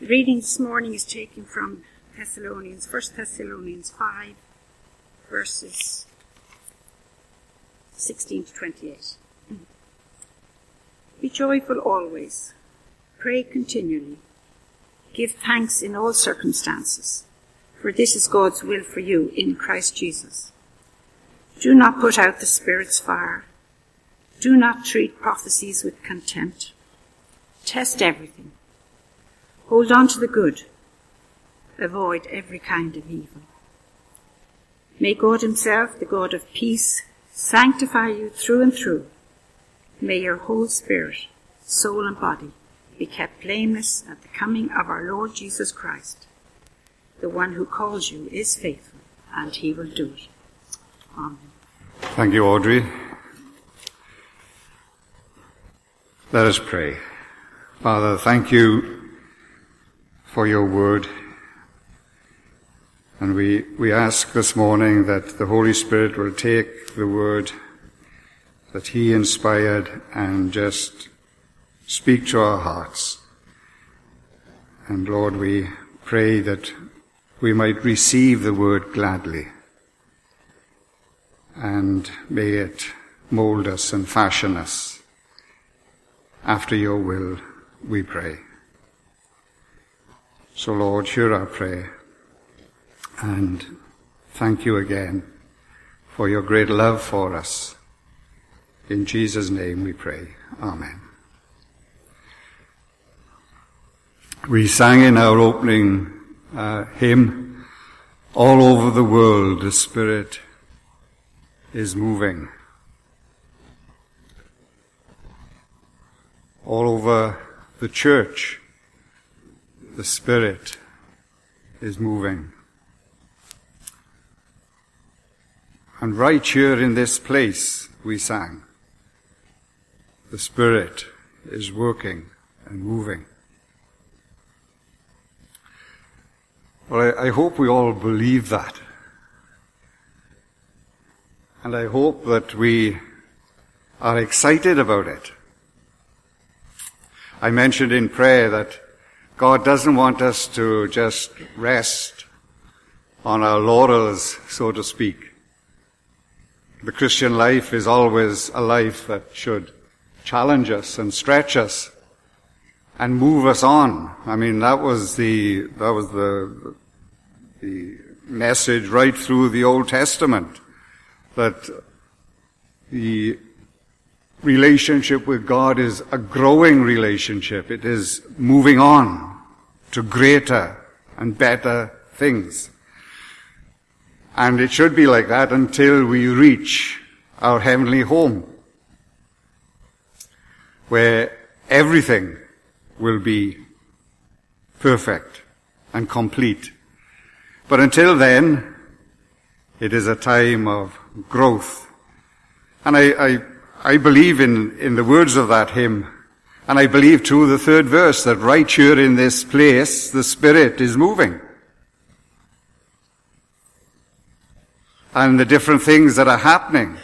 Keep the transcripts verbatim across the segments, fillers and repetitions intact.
The reading this morning is taken from Thessalonians, First Thessalonians five, verses sixteen to twenty-eight. Be joyful always. Pray continually. Give thanks in all circumstances, for this is God's will for you in Christ Jesus. Do not put out the Spirit's fire. Do not treat prophecies with contempt. Test everything. Hold on to the good. Avoid every kind of evil. May God himself, the God of peace, sanctify you through and through. May your whole spirit, soul and body be kept blameless at the coming of our Lord Jesus Christ. The one who calls you is faithful, and he will do it. Amen. Thank you, Audrey. Let us pray. Father, thank you for your word. And we, we ask this morning that the Holy Spirit will take the word that he inspired and just speak to our hearts. And Lord, we pray that we might receive the word gladly. And may it mold us and fashion us after your will, we pray. So Lord, hear our prayer. And thank you again for your great love for us. In Jesus' name we pray. Amen. We sang in our opening uh, hymn, all over the world the Spirit is moving. All over the church, the Spirit is moving. And right here in this place, we sang, the Spirit is working and moving. Well, I, I hope we all believe that. And I hope that we are excited about it. I mentioned in prayer that God doesn't want us to just rest on our laurels, so to speak. The Christian life is always a life that should challenge us and stretch us and move us on. I mean, that was the, that was the, the message right through the Old Testament, that the relationship with God is a growing relationship. It is moving on to greater and better things. And it should be like that until we reach our heavenly home, where everything will be perfect and complete. But until then, it is a time of growth. And I, I, I believe in, in the words of that hymn, and I believe too the third verse, that right here in this place, the Spirit is moving. And the different things that are happening,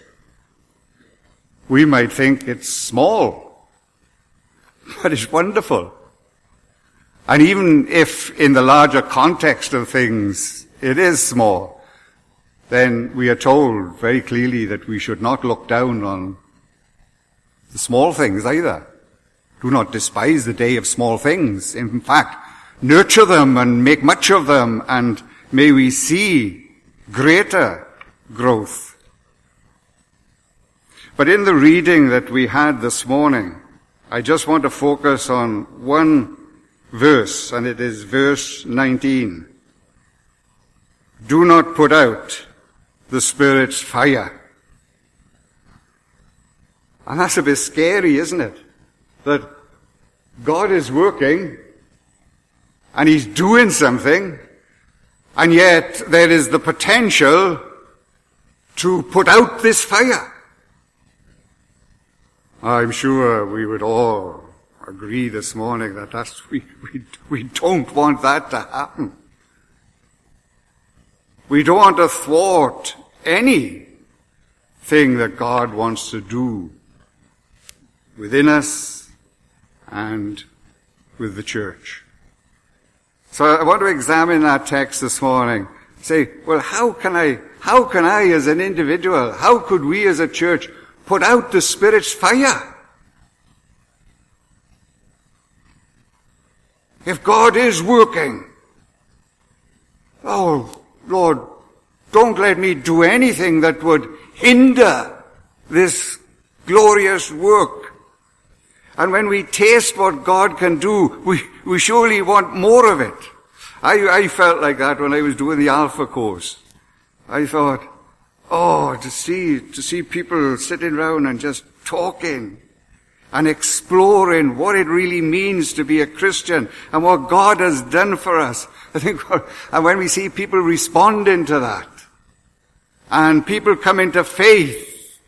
we might think it's small, but it's wonderful. And even if in the larger context of things it is small, then we are told very clearly that we should not look down on the small things either. Do not despise the day of small things. In fact, nurture them and make much of them, and may we see greater growth. But in the reading that we had this morning, I just want to focus on one verse, and it is verse nineteen. Do not put out the Spirit's fire. And that's a bit scary, isn't it? That God is working, and he's doing something, and yet there is the potential to put out this fire. I'm sure we would all agree this morning that that's, we, we, we don't want that to happen. We don't want to thwart anything that God wants to do within us and with the church. So I want to examine that text this morning. Say, well, how can I, how can I as an individual, how could we as a church put out the Spirit's fire? If God is working, oh, Lord, don't let me do anything that would hinder this glorious work. And when we taste what God can do, we, we surely want more of it. I, I felt like that when I was doing the Alpha course. I thought, oh, to see, to see people sitting around and just talking and exploring what it really means to be a Christian and what God has done for us. I think, and when we see people responding to that and people come into faith,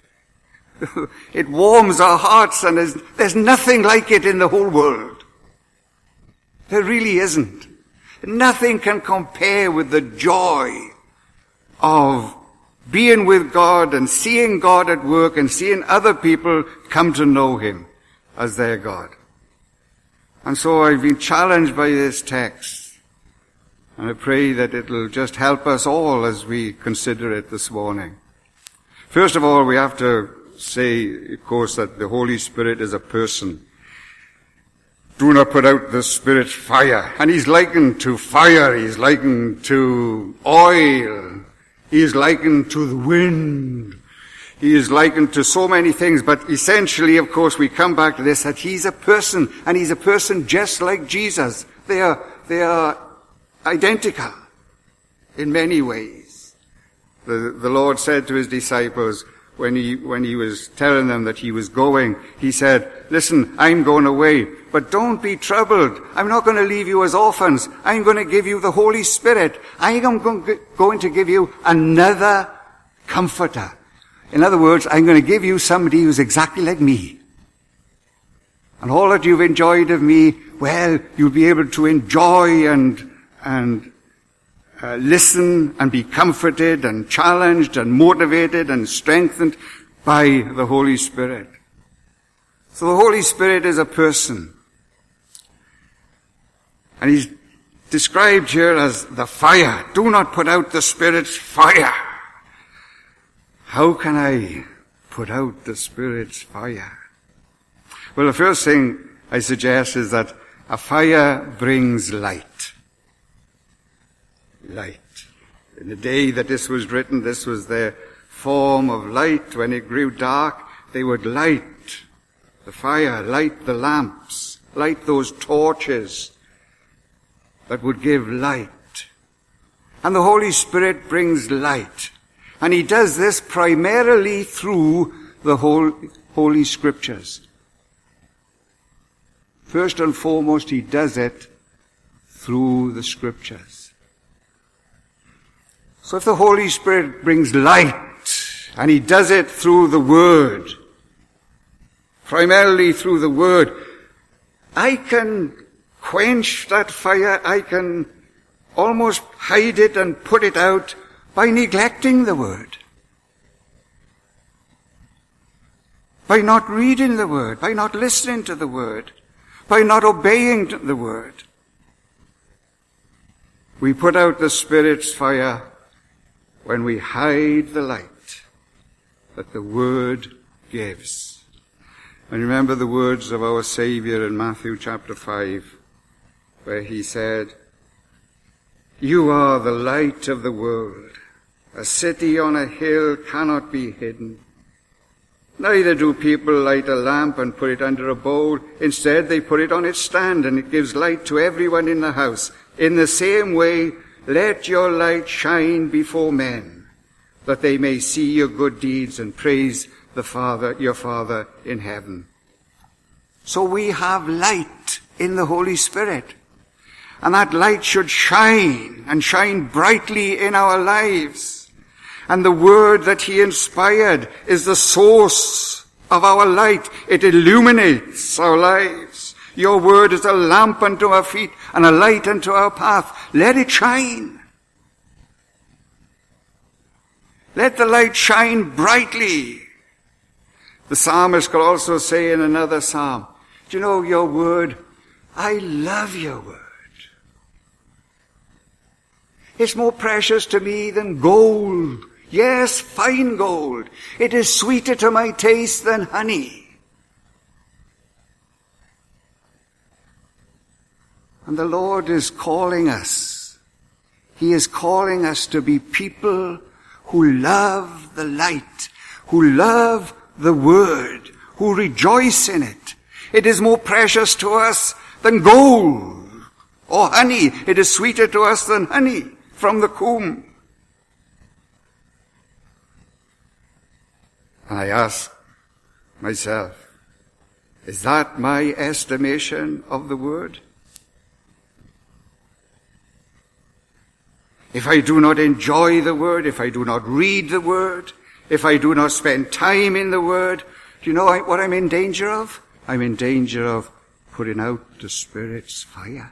it warms our hearts, and there's, there's nothing like it in the whole world. There really isn't. Nothing can compare with the joy of being with God and seeing God at work and seeing other people come to know Him as their God. And so I've been challenged by this text, and I pray that it'll just help us all as we consider it this morning. First of all, we have to say, of course, that the Holy Spirit is a person. Do not put out the Spirit's fire. And He's likened to fire, He's likened to oil, He is likened to the wind, He is likened to so many things, but essentially, of course, we come back to this, that He's a person, and He's a person just like Jesus. They are, they are identical in many ways. The, the Lord said to His disciples, when he, when he was telling them that He was going, He said, listen, I'm going away, but don't be troubled. I'm not going to leave you as orphans. I'm going to give you the Holy Spirit. I am going to give you another comforter. In other words, I'm going to give you somebody who's exactly like me. And all that you've enjoyed of me, well, you'll be able to enjoy and, and Uh, listen and be comforted and challenged and motivated and strengthened by the Holy Spirit. So the Holy Spirit is a person. And He's described here as the fire. Do not put out the Spirit's fire. How can I put out the Spirit's fire? Well, the first thing I suggest is that a fire brings light. Light. In the day that this was written, this was their form of light. When it grew dark, they would light the fire, light the lamps, light those torches that would give light. And the Holy Spirit brings light. And He does this primarily through the whole Holy Scriptures. First and foremost, He does it through the Scriptures. So if the Holy Spirit brings light, and He does it through the Word, primarily through the Word, I can quench that fire, I can almost hide it and put it out by neglecting the Word. By not reading the Word, by not listening to the Word, by not obeying the Word. We put out the Spirit's fire when we hide the light that the Word gives. And remember the words of our Saviour in Matthew chapter five, where He said, You are the light of the world. A city on a hill cannot be hidden. Neither do people light a lamp and put it under a bowl. Instead, they put it on its stand, and it gives light to everyone in the house. In the same way, let your light shine before men, that they may see your good deeds and praise the Father, your Father in heaven. So we have light in the Holy Spirit. And that light should shine, and shine brightly in our lives. And the Word that He inspired is the source of our light. It illuminates our lives. Your Word is a lamp unto our feet and a light unto our path. Let it shine. Let the light shine brightly. The psalmist could also say in another psalm, do you know your Word? I love your Word. It's more precious to me than gold. Yes, fine gold. It is sweeter to my taste than honey. And the Lord is calling us. He is calling us to be people who love the light, who love the Word, who rejoice in it. It is more precious to us than gold or honey. It is sweeter to us than honey from the comb. And I ask myself, is that my estimation of the Word? If I do not enjoy the Word, if I do not read the Word, if I do not spend time in the Word, do you know what I'm in danger of? I'm in danger of putting out the Spirit's fire.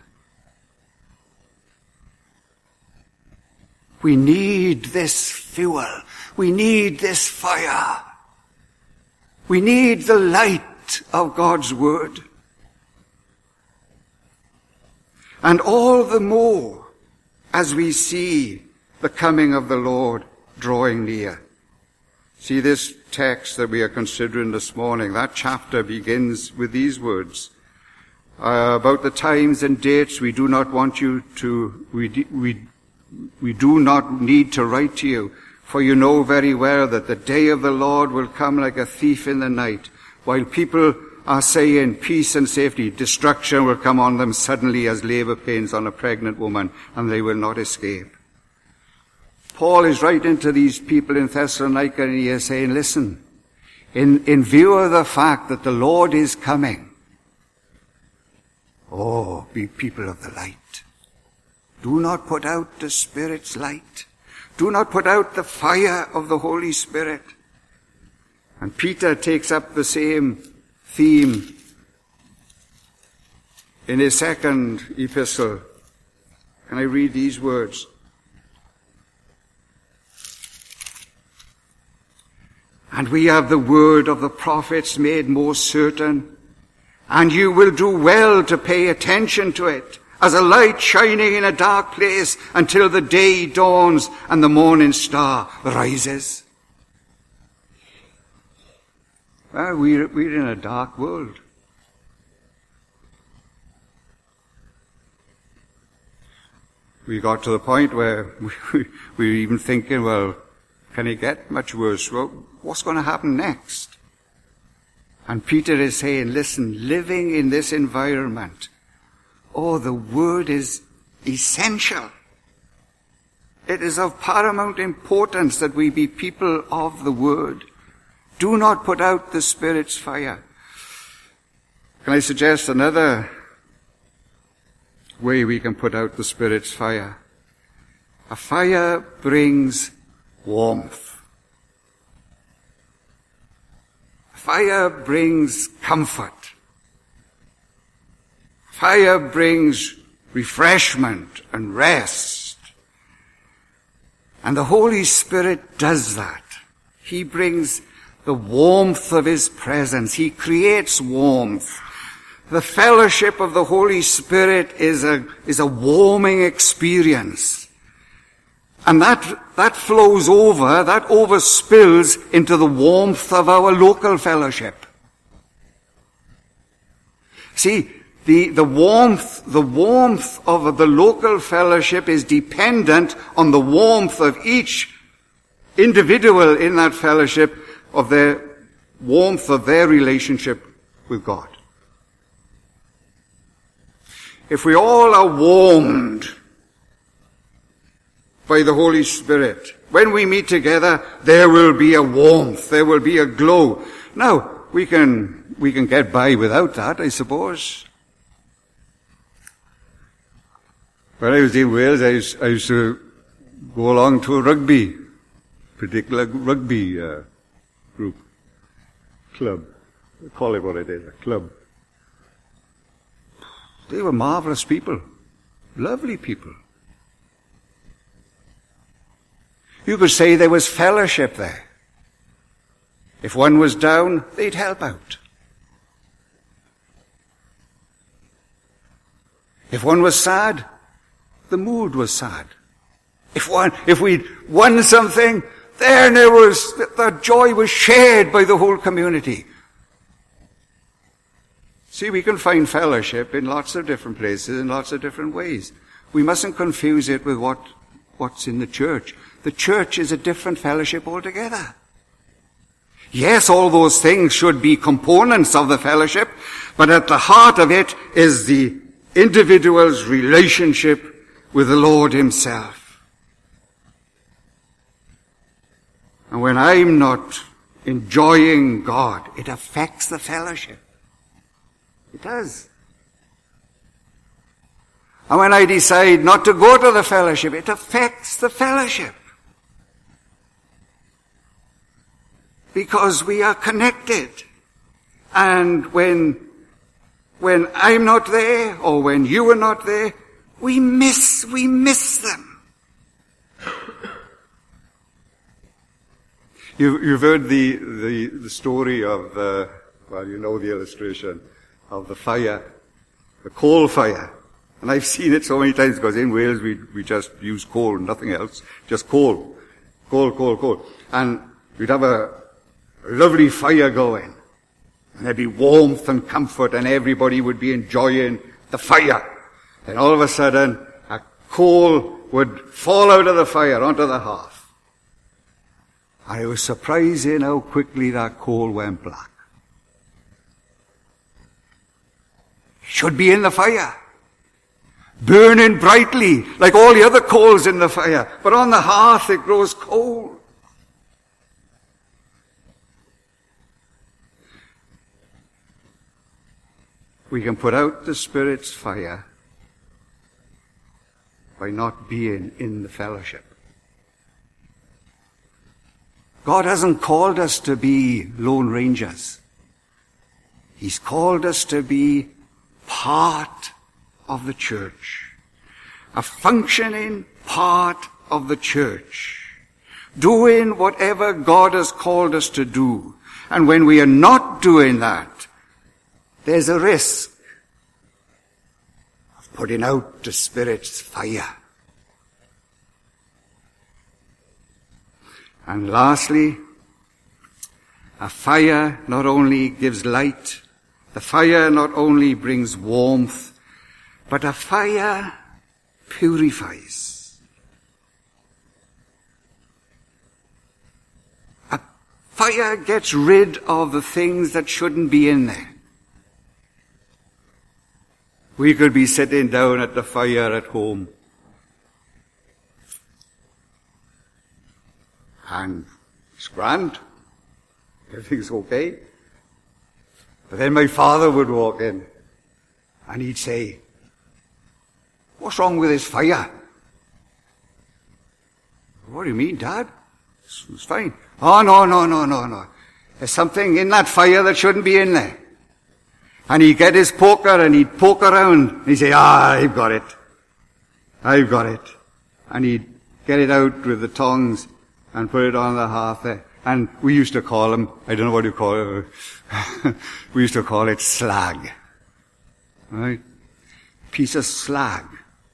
We need this fuel. We need this fire. We need the light of God's Word. And all the more as we see the coming of the Lord drawing near. See this text that we are considering this morning, that chapter begins with these words. Uh, about the times and dates, we do not want you to, we, we, we do not need to write to you, for you know very well that the day of the Lord will come like a thief in the night. While people are saying peace and safety, destruction will come on them suddenly as labor pains on a pregnant woman, and they will not escape. Paul is writing to these people in Thessalonica, and he is saying, listen, in, in view of the fact that the Lord is coming, oh, be people of the light. Do not put out the Spirit's light. Do not put out the fire of the Holy Spirit. And Peter takes up the same theme in his second epistle. Can I read these words? And we have the word of the prophets made more certain, and you will do well to pay attention to it, as a light shining in a dark place until the day dawns and the morning star rises. Well, we're, we're in a dark world. We got to the point where we, we were even thinking, well, can it get much worse? Well, what's going to happen next? And Peter is saying, listen, living in this environment, oh, the Word is essential. It is of paramount importance that we be people of the Word. Do not put out the Spirit's fire. Can I suggest another way we can put out the Spirit's fire? A fire brings warmth. Fire brings comfort. Fire brings refreshment and rest. And the Holy Spirit does that. He brings the warmth of His presence. He creates warmth. The fellowship of the Holy Spirit is a, is a warming experience. And that, that flows over, that overspills into the warmth of our local fellowship. See, the, the warmth, the warmth of the local fellowship is dependent on the warmth of each individual in that fellowship, of their warmth of their relationship with God. If we all are warmed by the Holy Spirit, when we meet together, there will be a warmth, there will be a glow. Now, we can, we can get by without that, I suppose. When I was in Wales, I used, I used to go along to a rugby, particular rugby uh, group, club. Call it what it is, a club. They were marvelous people, lovely people. You could say there was fellowship there. If one was down, they'd help out. If one was sad, the mood was sad. If one, if we'd won something, then there was, the joy was shared by the whole community. See, we can find fellowship in lots of different places, in lots of different ways. We mustn't confuse it with what, what's in the church. The church is a different fellowship altogether. Yes, all those things should be components of the fellowship, but at the heart of it is the individual's relationship with the Lord himself. And when I'm not enjoying God, it affects the fellowship. It does. And when I decide not to go to the fellowship, it affects the fellowship. Because we are connected. And when, when I'm not there, or when you are not there, we miss, we miss them. You, you've heard the, the, the story of, uh, well, you know the illustration of the fire, the coal fire. And I've seen it so many times because in Wales we, we just use coal, nothing else. Just coal. Coal, coal, coal. And we'd have a lovely fire going. And there'd be warmth and comfort and everybody would be enjoying the fire. Then all of a sudden, a coal would fall out of the fire onto the hearth. And it was surprising how quickly that coal went black. It should be in the fire, burning brightly like all the other coals in the fire. But on the hearth it grows cold. We can put out the Spirit's fire by not being in the fellowship. God hasn't called us to be lone rangers. He's called us to be part of the church. A functioning part of the church. Doing whatever God has called us to do. And when we are not doing that, there's a risk of putting out the Spirit's fire. And lastly, a fire not only gives light, the fire not only brings warmth, but a fire purifies. A fire gets rid of the things that shouldn't be in there. We could be sitting down at the fire at home, and it's grand. Everything's okay. But then my father would walk in and he'd say, "What's wrong with this fire?" "What do you mean, Dad? It's, it's fine." "Oh, no, no, no, no, no. There's something in that fire that shouldn't be in there." And he'd get his poker and he'd poke around and he'd say, "Ah, I've got it. I've got it." And he'd get it out with the tongs and put it on the hearth there. And we used to call him, I don't know what you call it, we used to call it slag. Right? Piece of slag.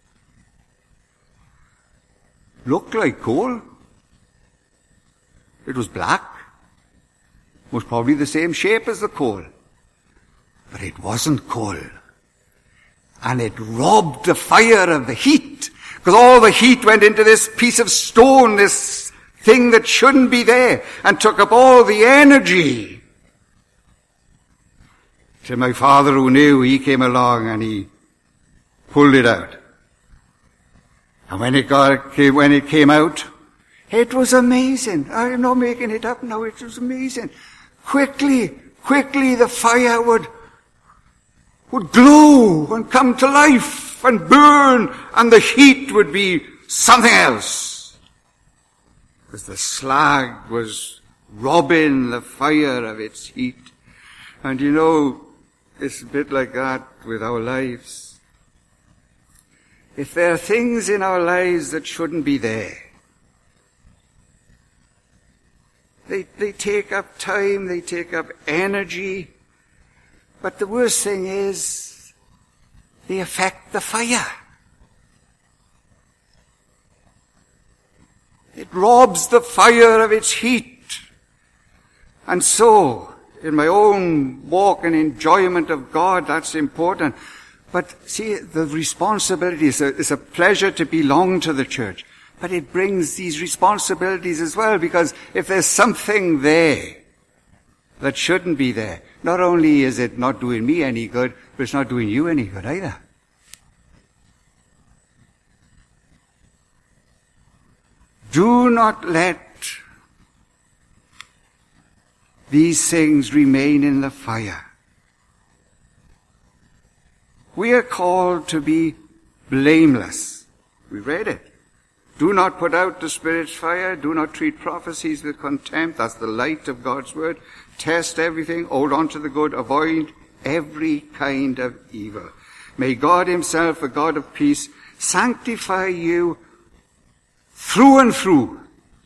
Looked like coal. It was black. Was probably the same shape as the coal. But it wasn't coal. And it robbed the fire of the heat. Because all the heat went into this piece of stone, this thing that shouldn't be there, and took up all the energy. Till my father, who knew, he came along and he pulled it out. And when it got, when it came out, it was amazing. I'm not making it up now. It was amazing. Quickly, quickly the fire would, would glow and come to life and burn, and the heat would be something else. Because the slag was robbing the fire of its heat. And you know, it's a bit like that with our lives. If there are things in our lives that shouldn't be there, they, they take up time, they take up energy, but the worst thing is, they affect the fire. robs the fire of its heat. And so, in my own walk and enjoyment of God, that's important. But see, the responsibility is a, is a pleasure to belong to the church. But it brings these responsibilities as well, because if there's something there that shouldn't be there, not only is it not doing me any good, but it's not doing you any good either. Do not let these things remain in the fire. We are called to be blameless. We read it. Do not put out the Spirit's fire. Do not treat prophecies with contempt. That's the light of God's word. Test everything. Hold on to the good. Avoid every kind of evil. May God himself, the God of peace, sanctify you through and through.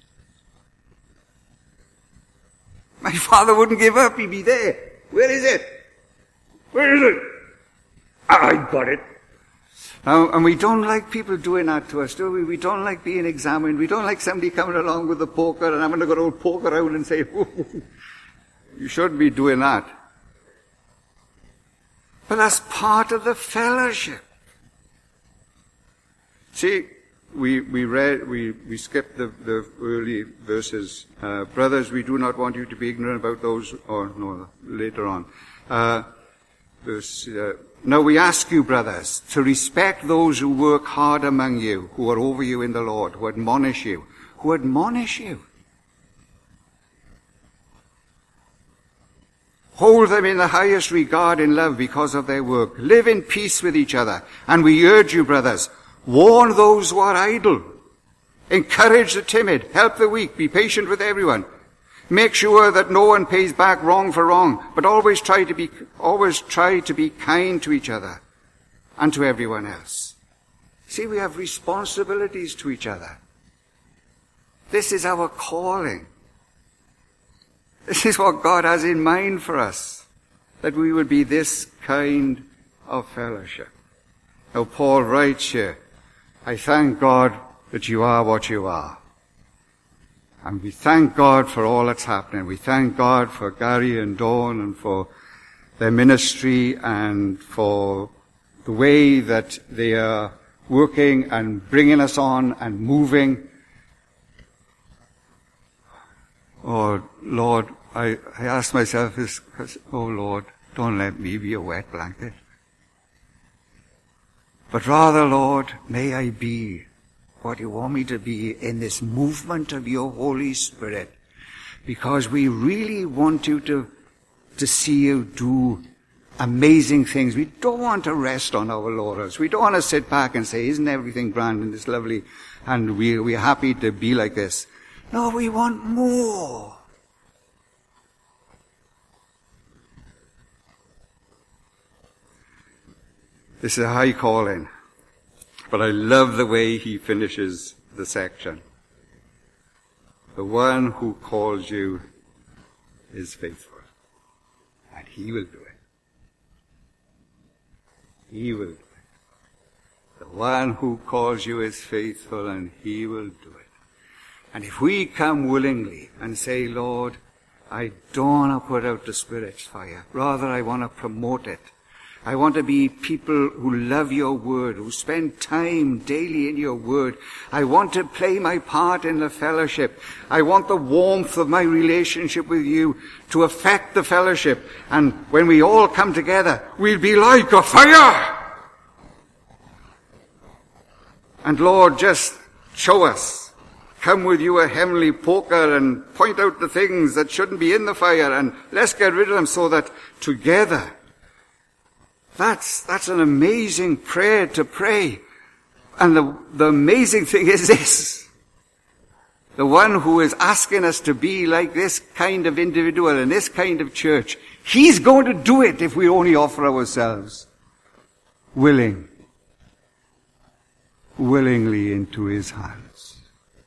My father wouldn't give up. He'd be there. Where is it? Where is it? I got it. Now, and we don't like people doing that to us, do we? We don't like being examined. We don't like somebody coming along with the poker and having to go to poke around and say, you shouldn't be doing that. But that's part of the fellowship. See, we, we read, we, we skipped the, the early verses. Uh, brothers, we do not want you to be ignorant about those, or no, later on. Uh, verse, uh, Now we ask you, brothers, to respect those who work hard among you, who are over you in the Lord, who admonish you, who admonish you. Hold them in the highest regard in love because of their work. Live in peace with each other. And we urge you, brothers, warn those who are idle. Encourage the timid. Help the weak. Be patient with everyone. Make sure that no one pays back wrong for wrong, but always try to be, always try to be kind to each other and to everyone else. See, we have responsibilities to each other. This is our calling. This is what God has in mind for us, that we would be this kind of fellowship. Now, Paul writes here, I thank God that you are what you are. And we thank God for all that's happening. We thank God for Gary and Dawn and for their ministry and for the way that they are working and bringing us on and moving. Oh, Lord, I, I ask myself this, oh, Lord, don't let me be a wet blanket. But rather, Lord, may I be what you want me to be in this movement of your Holy Spirit, because we really want you to, to see you do amazing things. We don't want to rest on our laurels. We don't want to sit back and say, isn't everything grand and it's lovely and we, we're happy to be like this. No, we want more. This is a high calling. But I love the way he finishes the section. The one who calls you is faithful. And he will do it. He will do it. The one who calls you is faithful and he will do it. And if we come willingly and say, Lord, I don't want to put out the Spirit's fire. Rather, I want to promote it. I want to be people who love your word, who spend time daily in your word. I want to play my part in the fellowship. I want the warmth of my relationship with you to affect the fellowship. And when we all come together, we'll be like a fire. And Lord, just show us. Come with you a heavenly poker and point out the things that shouldn't be in the fire, and let's get rid of them so that together. That's, that's an amazing prayer to pray. And the, the amazing thing is this. The one who is asking us to be like this kind of individual and this kind of church, he's going to do it if we only offer ourselves willing, willingly into his hands.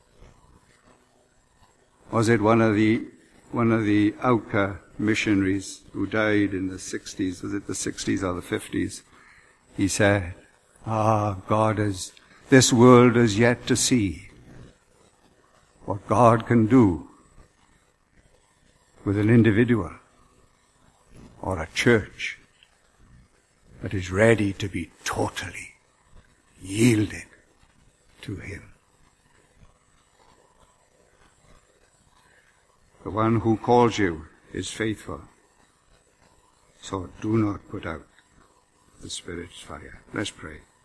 Was it one of the, one of the Auca missionaries who died in the sixties, was it the sixties or the fifties? He said, ah, God is, this world is yet to see what God can do with an individual or a church that is ready to be totally yielded to Him. The one who calls you is faithful, so do not put out the Spirit's fire. Let's pray.